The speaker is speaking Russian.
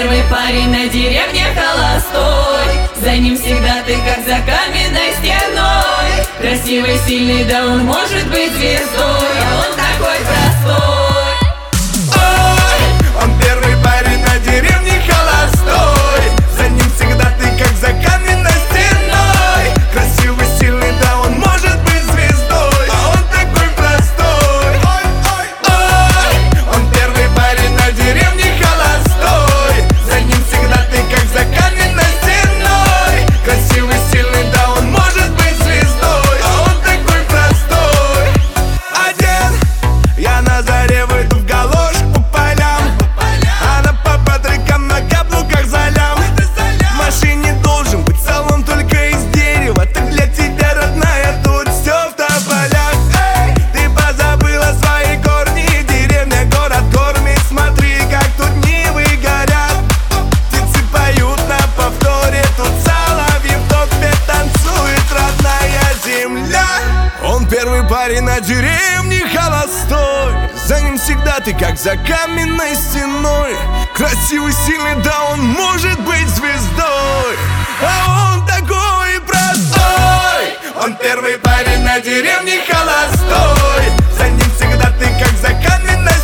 первый парень на деревне холостой. За ним всегда ты как за каменной стеной. Красивый, сильный, да он может быть звездой, а он такой простой. Ой, он первый парень на деревне холостой. За ним всегда ты как за каменной стеной. Красивый, сильный, да он может быть звездой, а он такой простой. Ой, он первый парень на деревне холостой. За ним всегда ты как за каменной стеной. Красивый, сильный, да он может быть звездой, а он такой простой. Один, я на заре выйду в галош по полям. Она по патрикам на каблуках за лям. В машине должен быть салон только из дерева. Так для тебя, родная, тут все в тополях. Эй, ты позабыла свои корни. Деревня город кормит. Смотри, как тут нивы горят. Птицы поют на повторе. Тут соловьи в топе танцует родная земля. Он первый парень на деревне холостой. За ним всегда ты как за каменной стеной. Красивый, сильный, да он может быть звездой, а он такой простой. Он первый парень на деревне холостой. За ним всегда ты как за каменной